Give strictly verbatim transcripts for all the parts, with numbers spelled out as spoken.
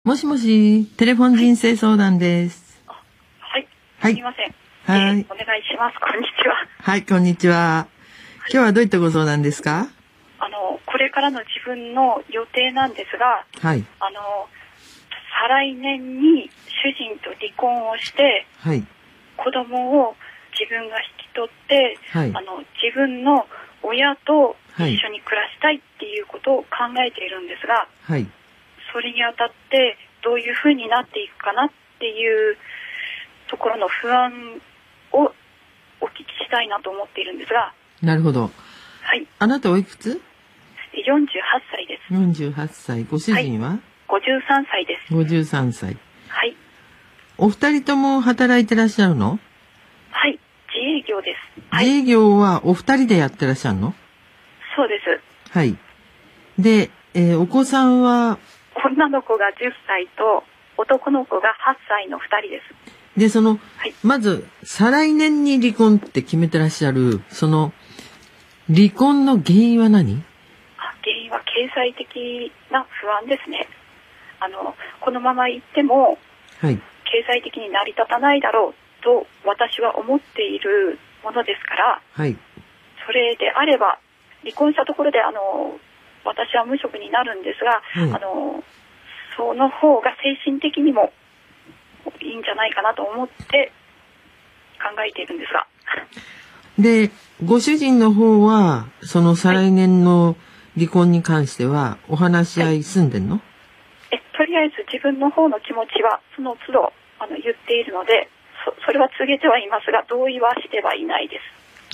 もしもし、テレフォン人生相談です。 はい。 はい。 すみません。 はい、 えー。お願いします。こんにちは。 はい、こんにちは。今日はどういったご相談ですか？ あの、これからの自分の予定なんですが、 はい。 あの、再来年に主人と離婚をして、 はい。 子供を自分が引き取って、 はい。 あの、自分の親とはい。 一緒に暮らしたいっていうことを考えているんですが、 はい。 それにあたってどういうふうになっていくかなっていうところの不安をお聞きしたいなと思っているんですが。 なるほど。 はい。 あなたおいくつ？ よんじゅうはっさいです。 よんじゅうはっさい。ご主人は？はい、 ごじゅうさんさいです。 ごじゅうさんさい。 はい。 お二人とも働いてらっしゃるの？ はい。自営業です。 はい、自営業はお二人でやってらっしゃるの？ そうです。 はい。で、えー、お子さんは？ 女の子がじゅっさいと男の子がはっさいのふたりです。 で、その、 はい、 まず、再来年に離婚って決めてらっしゃる、その、離婚の原因は何？ あ、原因は経済的な不安ですね。あの、このまま行っても、はい、経済的に成り立たないだろうと私は思っているものですから、はい、それであれば、離婚したところで、あの、私は無職になるんですが、はい、あのその方が精神的にもいいんじゃないかなと思って考えているんですが。 で、ご主人の方はその再来年の離婚に関してはお話し合い済んでんの？はい、 えとりあえず自分の方の気持ちはその都度あの言っているので、そ、それは告げてはいますが同意はしてはいないです。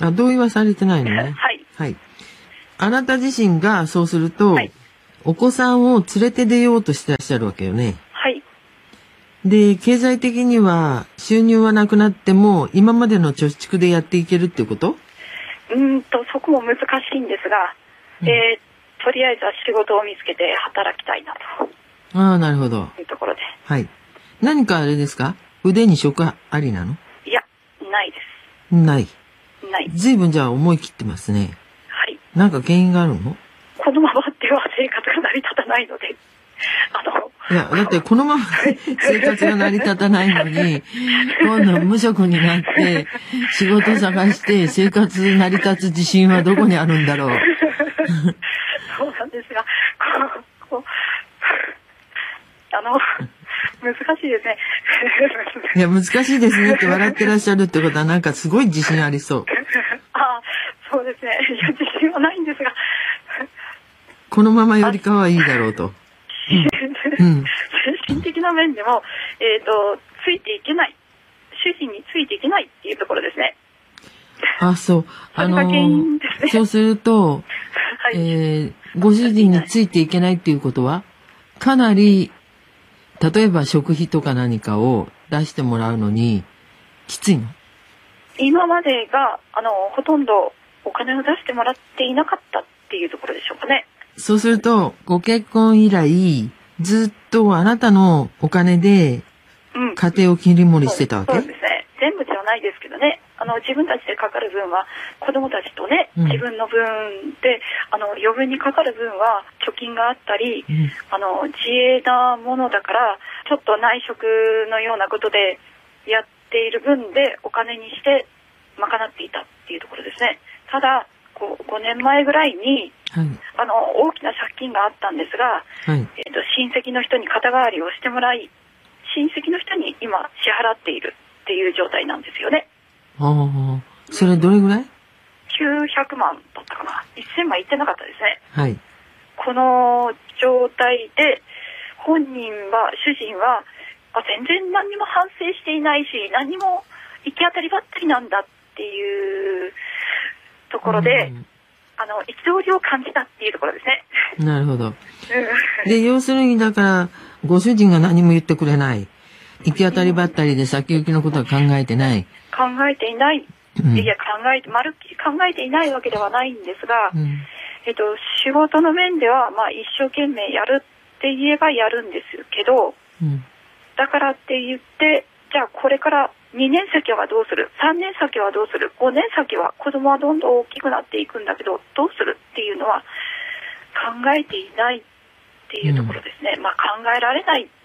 あ、同意はされてないのね。 はい。 はい。あなた自身がそうすると、はい、お子さんを連れて出ようとしてらっしゃるわけよね。 はい。 で、経済的には収入はなくなっても今までの貯蓄でやっていけるっていうこと？ うんと、そこも難しいんですが、うん、えー、とりあえずは仕事を見つけて働きたいなと。 ああ、なるほど。 いうところで。 はい。何かあれですか？腕に職ありなの？ いや、ないです。 ない。 ない。 随分じゃあ思い切ってますね。なんか原因があるの？ このままでは生活が成り立たないので、あの。 いや、だってこのまま生活が成り立たないのに、今度無職になって、仕事探して生活成り立つ自信はどこにあるんだろう。 そうなんですが、こう、こうあの、難しいですね。 いや、難しいですねって笑ってらっしゃるってことはなんかすごい自信ありそう。 あ、そうですね。いや、自信はないんですが。 このままよりかはいいだろうと。 うん、精神的な面でも、えっと、ついていけない。主人についていけないっていうところですね。 あ、そう。あのー、そうすると、はい、えー、ご主人についていけないっていうことは、かなり、例えば食費とか何かを出してもらうのに、きついの？ 今までが、あの、ほとんどお金を出してもらっていなかったっていうところでしょうかね。 そうすると、ご結婚以来、ずっとあなたのお金で、家庭を切り盛りしてたわけ？ うん、そうですね。全部ではないですけどね。あの、自分たちでかかる分は、子供たちとね、うん、自分の分で、あの、余分にかかる分は、貯金があったり、うん、あの、自営なものだから、ちょっと内職のようなことでやっている分で、お金にして賄っていたっていうところですね。ただ、こうごねんまえぐらいに、はい、あの大きな借金があったんですが、はい、えーと、親戚の人に肩代わりをしてもらい、親戚の人に今支払っているっていう状態なんですよね。 ああ、それどれぐらい？ きゅうひゃくまんだったかな。せんまんいってなかったですね。 はい。 この状態で本人は、主人はあ全然何にも反省していないし、何にも行き当たりばったりなんだっていうところで、うん、あの憤りを感じたっていうところですね。 なるほど。で、要するにだからご主人が何も言ってくれない、行き当たりばったりで先行きのことは考えてない。考えていない。うん、いや考えてまるっきり考えていないわけではないんですが、うん、えっと仕事の面ではまあ一生懸命やるって言えばやるんですけど、うん、だからって言ってじゃあこれからにねん先はどうする、さんねん先はどうする、ごねん先は子供はどんどん大きくなっていくんだけどどうするっていうのは考えていないっていうところですね。うん、まあ考えられないっ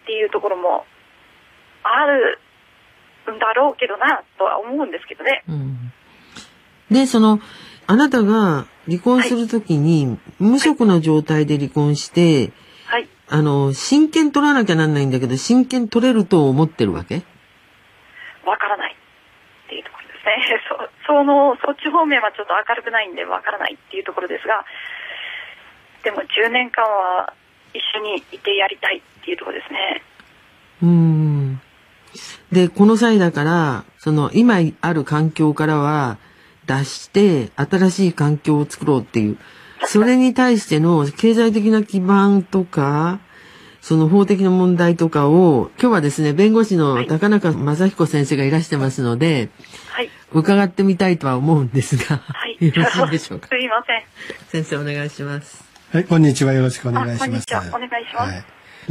っていうところもあるんだろうけどなとは思うんですけどね。 うん、で、そのあなたが離婚するときに、はい、無職の状態で離婚して、はい、あの親権取らなきゃなんないんだけど、親権取れると思ってるわけ？ わからないっていうところですね。そ, そのそっち方面はちょっと明るくないんでわからないっていうところですが、でもじゅうねんかんは一緒にいてやりたいっていうところですね。 うーん。で、この際だから、その今ある環境からは脱して新しい環境を作ろうっていう、それに対しての経済的な基盤とか、その法的な問題とかを、今日はですね、弁護士の高中正彦先生がいらしてますので、はい、伺ってみたいとは思うんですが、はい、よろしいでしょうか。 すいません。 先生お願いします。 はい、こんにちは。よろしくお願いします。 こんにちは。お願いします。はい、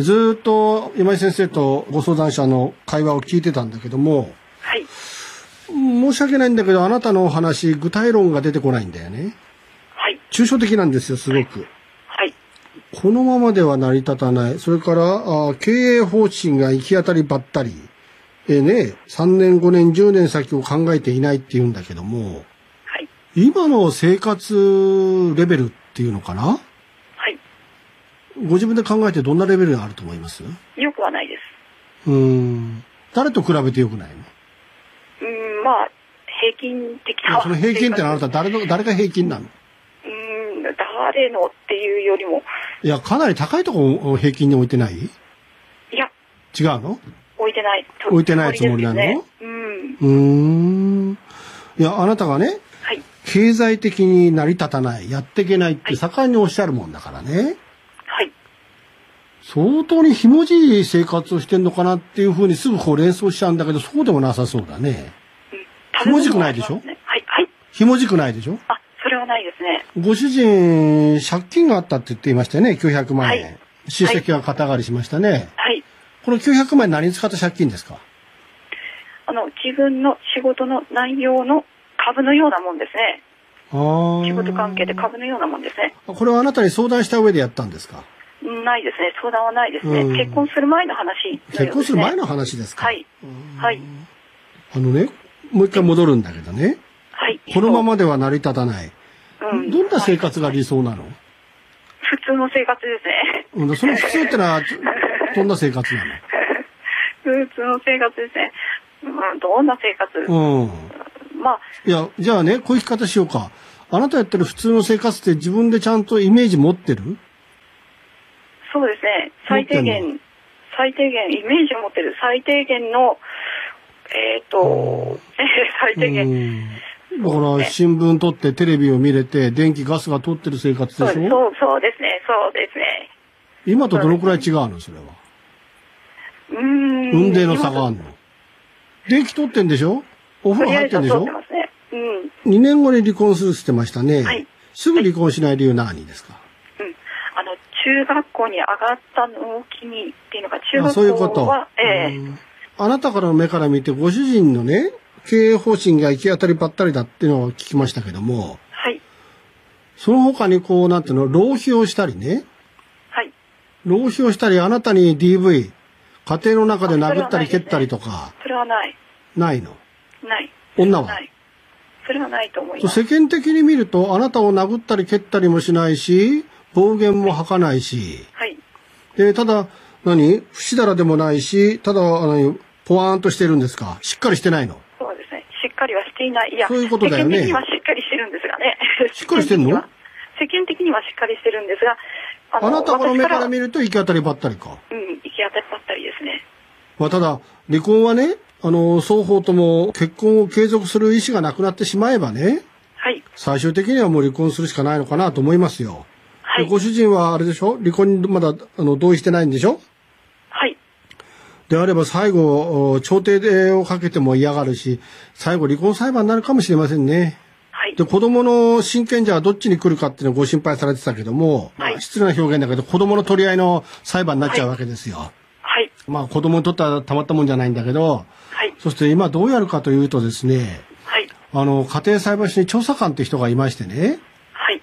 ずっと今井先生とご相談者の会話を聞いてたんだけども、はい、申し訳ないんだけど、あなたのお話、具体論が出てこないんだよね。はい。抽象的なんですよ、すごく。はいはい、このままでは成り立たない。それから、あ経営方針が行き当たりばったり。えー、ね、さんねん、ごねん、じゅうねん先を考えていないって言うんだけども、はい、今の生活レベルっていうのかな？はい。ご自分で考えてどんなレベルがあると思います？ よくはないです。 うーん。誰と比べてよくないの？ うーん、まあ、平均的な。 その平均ってのはあなた誰の、誰が平均なの？ うーん、誰のっていうよりも。 いや、かなり高いところを平均に置いてない？いや。 違うの？ 置いてない。 置いてないつもりなの？ね、うん。うーん。いや、あなたがね、はい、経済的に成り立たない、やっていけないって盛んにおっしゃるもんだからね。はい。相当にひもじい生活をしてんのかなっていうふうにすぐこう連想しちゃうんだけど、そうでもなさそうだね。うん、ひもじくないでしょ？はい、はい。ひもじくないでしょ？ あ、それはないですね。 ご主人、借金があったって言っていましたよね、きゅうひゃくまんえん。はい、親戚が肩代わりしましたね。はい。このきゅうひゃくまんえん何に使った借金ですか？ あの、自分の仕事の内容の株のようなもんですね。ああ。仕事関係で株のようなもんですね。 これはあなたに相談した上でやったんですか？ ないですね。相談はないですね。結婚する前の話のようですね。 結婚する前の話ですか？ はい。はい。 あのね、もう一回戻るんだけどね。はい。このままでは成り立たない。うん。どんな生活が理想なの？ 普通の生活ですね。 うん、その普通ってのは、どんな生活なの？ 普通の生活ですね。うん、どんな生活？うん。まあ。 いや、じゃあね、こういう聞き方しようか。あなたやってる普通の生活って自分でちゃんとイメージ持ってる？ そうですね。最低限、最低限、イメージを持ってる最低限の、えっ、ー、と、最低限。 だから新聞取ってテレビを見れて電気ガスが通ってる生活でしょ？そう、 そう、そうですね。そうですね。 今とどのくらい違うのそれは？うーん。運転の差があるの？電気通ってんでしょ？お風呂入ってんでしょ？ 通ってますね。うん。 にねんごに離婚するって言ってましたね。はい。すぐ離婚しない理由何ですか？ うん。あの、中学校に上がったのを機にっていうのが、中学校は、 そういうこと。ええー。あなたからの目から見てご主人のね、経営方針が行き当たりばったりだっていうのを聞きましたけども、はい。その他にこう、なんていうの、浪費をしたりね。はい。浪費をしたり、あなたに ディーブイ、家庭の中で殴ったり蹴ったりとか。 それはない。 ないの？ ない。 女は？ ない。それはないと思います。 世間的に見ると、あなたを殴ったり蹴ったりもしないし、暴言も吐かないし。はい。で、ただ、何？不死だらでもないし、ただ、あの、ポワーンとしてるんですか？しっかりしてないの？ そうですね。しっかりはしていない。いや、 そういうことだよね。 世間的にはしっかりしてるんですがね。 しっかりしてんの？ 世間的にはしっかりしてるんですが、 あの、あなたの目から見ると行き当たりばったりか。 うん、行き当たりばったりですね。 まあ、ただ、離婚はね、あの、双方とも結婚を継続する意思がなくなってしまえばね、はい。最終的にはもう離婚するしかないのかなと思いますよ。はい。ご主人はあれでしょ？離婚にまだあの同意してないんでしょ？はい。であれば最後、調停をかけても嫌がるし、最後離婚裁判になるかもしれませんね。はい。で、子供の親権者はどっちに来るかっていうのをご心配されてたけども、はい。まあ、失礼な表現だけど、子供の取り合いの裁判になっちゃうわけですよ。はい。はい、まあ子供にとってはたまったもんじゃないんだけど、はい、そして今どうやるかというとですね、はい、あの家庭裁判所に調査官って人がいましてね、はい、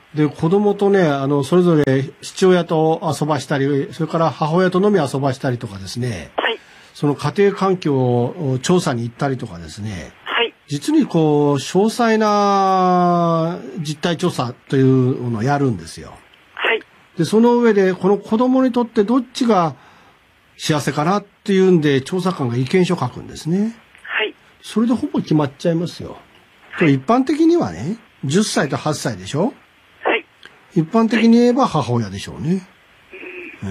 で、子供とね、あの、それぞれ父親と遊ばしたり、それから母親とのみ遊ばしたりとかですね。はい。その家庭環境を調査に行ったりとかですね。はい。実にこう、詳細な実態調査というのをやるんですよ。はい。で、その上で、この子供にとってどっちが幸せかなっていうんで、調査官が意見書を書くんですね。はい。それでほぼ決まっちゃいますよ。はい、一般的にはね、じゅっさいとはっさいでしょ。一般的に言えば母親でしょうね。うん、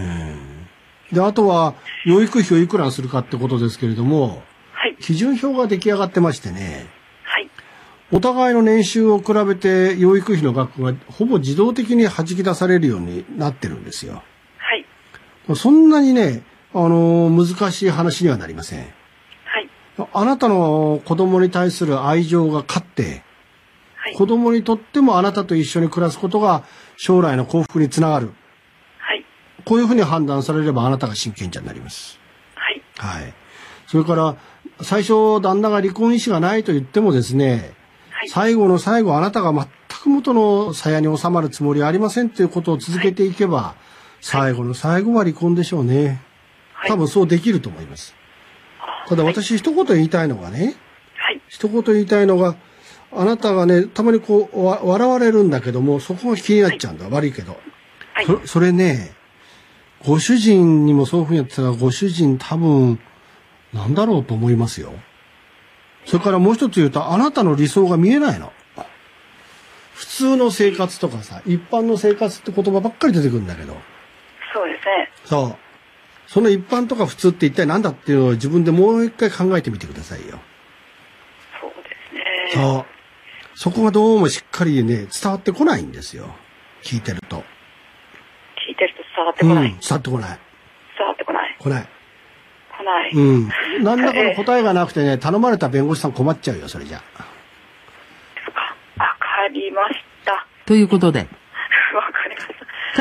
で、あとは、養育費をいくらにするかってことですけれども、はい、基準表が出来上がってましてね、はい、お互いの年収を比べて養育費の額がほぼ自動的に弾き出されるようになってるんですよ。はい、そんなにね、あの、難しい話にはなりません。はい、あなたの子供に対する愛情が勝って、はい、子供にとってもあなたと一緒に暮らすことが将来の幸福につながる。はい。こういうふうに判断されればあなたが親権者になります。はい。はい。それから、最初旦那が離婚意思がないと言ってもですね、はい、最後の最後あなたが全く元の鞘に収まるつもりはありませんということを続けていけば、はい、最後の最後は離婚でしょうね。はい、多分そうできると思います。ただ私一言言いたいのがね、はい、一言言いたいのが、あなたがね、たまにこう、わ笑われるんだけども、そこが気になっちゃうんだ。はい、悪いけど。はい、そ, それね、ご主人にもそういうふうにやってたら、ご主人多分、なんだろうと思いますよ。それからもう一つ言うと、あなたの理想が見えないの。普通の生活とかさ、一般の生活って言葉ばっかり出てくるんだけど。 そうですね。 そう。その一般とか普通って一体何だっていうのを自分でもう一回考えてみてくださいよ。 そうですね。 そう。そこがどうもしっかりね、伝わってこないんですよ。聞いてると。 聞いてると伝わってこない。うん、 伝わってこない。 伝わってこない。 来ない。 来ない。 うん。何らかの答えがなくてね、頼まれた弁護士さん困っちゃうよ、それじゃ。 そっか。わかりました。 ということで。 わかりました。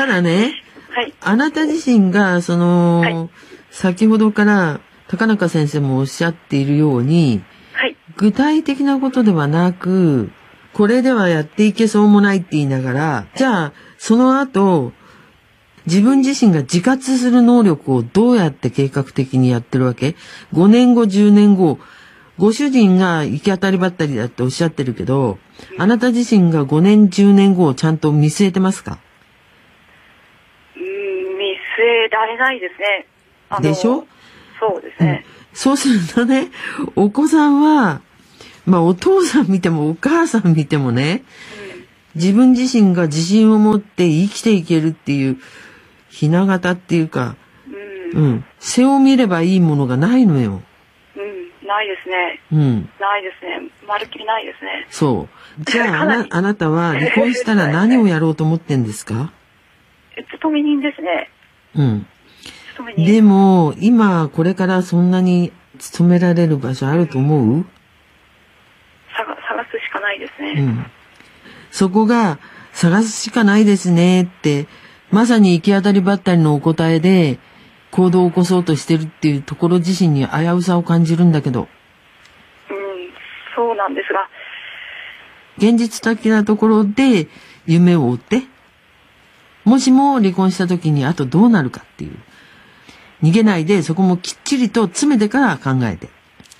ただね、 はい。 あなた自身が、その、はい、先ほどから高中先生もおっしゃっているように、はい、具体的なことではなく、これではやっていけそうもないって言いながら、じゃあ、その後、自分自身が自活する能力をどうやって計画的にやってるわけ？ ご 年後、じゅうねんご、ご主人が行き当たりばったりだっておっしゃってるけど、あなた自身がごねん、じゅうねんごをちゃんと見据えてますか？ うーん、見据えられないですね。あのでしょ？ そうですね、 うん。そうするとね、お子さんは、まあお父さん見てもお母さん見てもね、うん、自分自身が自信を持って生きていけるっていう、ひな形っていうか、うん、うん。背を見ればいいものがないのよ。 うん、ないですね。 うん。 ないですね。まるっきりないですね。 そう。じゃあ、あな、あなたは離婚したら何をやろうと思ってんですか？ 勤め人ですね。 うん。勤め人。でも、今、これからそんなに勤められる場所あると思う？うん、 探、探すしかないですね。 うん。そこが、探すしかないですねって、まさに行き当たりばったりのお答えで、行動を起こそうとしてるっていうところ自身に危うさを感じるんだけど。 うん、そうなんですが。 現実的なところで夢を追って、もしも離婚した時にあとどうなるかっていう。逃げないでそこもきっちりと詰めてから考えて。 難しいですね。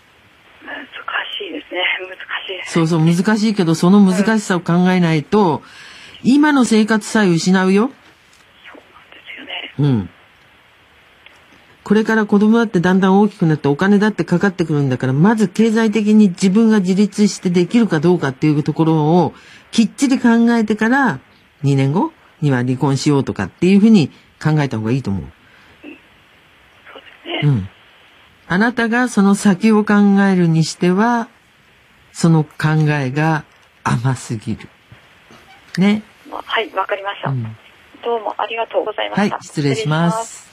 難しいです。 そうそう、難しいけどその難しさを考えないと、うん、今の生活さえ失うよ。そうなんですよね。 うん。これから子供だってだんだん大きくなってお金だってかかってくるんだから、まず経済的に自分が自立してできるかどうかっていうところをきっちり考えてからにねんごには離婚しようとかっていうふうに考えた方がいいと思う。うん、 そうですね。 うん。あなたがその先を考えるにしては、その考えが甘すぎる。ね。 はい、わかりました。うん、どうもありがとうございました。 はい、失礼します。